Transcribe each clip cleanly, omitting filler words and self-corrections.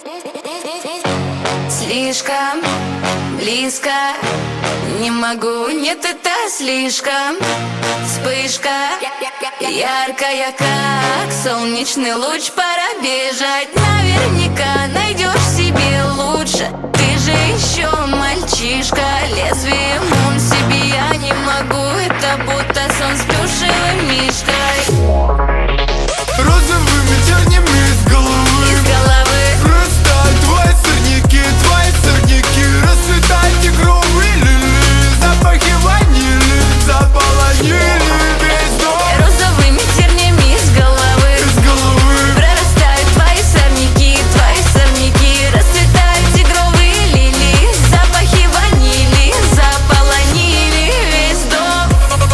Слишком близко, не могу, нет, это слишком. Вспышка яркая, как солнечный луч. Пора бежать, наверняка найдешь себе лучше. Ты же еще мальчишка, лезвием он себе я не могу. Это будто сон с плюшевым мишкой. Розовыми тернями из головы просто твои сорняки расцветают тигровые лилии. Запахи ванили заполонили весь дом. Розовыми тернями из головы прорастают твои сорняки расцветают тигровые лилии. Запахи ванили заполонили весь дом.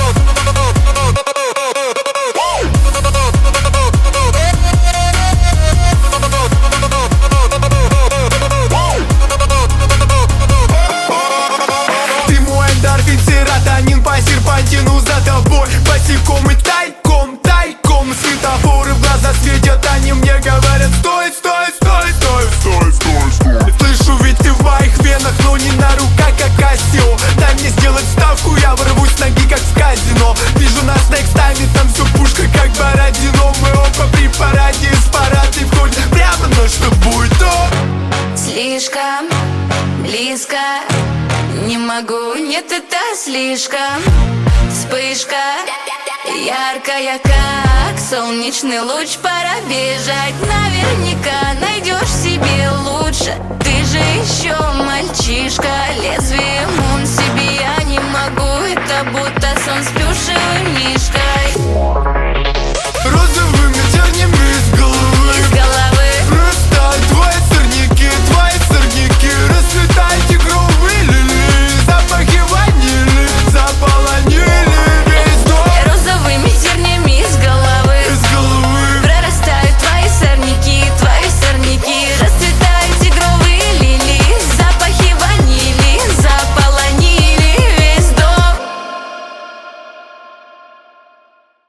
Ты мой эндорфин, серотонин по серпантину за тобой. Босиком и тайком светофоры в глаза светят, они мне говорят: стой, стой, стой, стой, стой, стой, стой. Слышу, ведь ты в моих венах, но не на руках, как Кассио. Дай мне сделать ставку, я ворвусь с ноги, как в казино. Вижу нас next time, и там все пушка, как Бородино. Мы оба при параде, из парады входим прямо, но что будет, то Слишком близко, не могу, нет, это слишком. Вспышка яркая, как солнечный луч. Пора бежать, наверняка найдешь